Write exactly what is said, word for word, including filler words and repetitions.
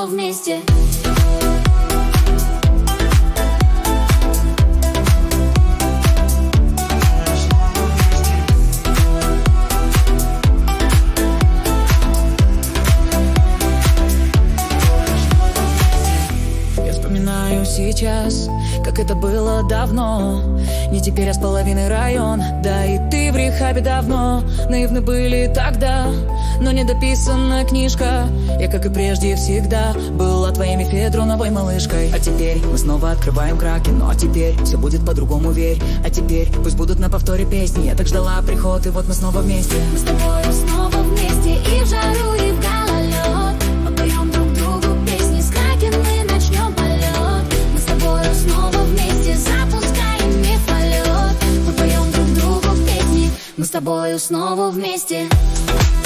вместе. Сейчас, как это было давно. Не теперь, а с половины район. Да и ты в рехабе давно. Наивны были тогда, но недописанная книжка. Я, как и прежде, всегда была твоей мефедроновой малышкой. А теперь мы снова открываем краки. Ну а теперь все будет по-другому, верь. А теперь пусть будут на повторе песни. Я так ждала приход, и вот мы снова вместе. Мы с тобой снова вместе, и в жару, и в гололед. Мы поем друг другу песни, с кракен мы начнем полет. Снова вместе запускаем мифолет. Мы поем друг другу песни. Мы с тобою снова вместе.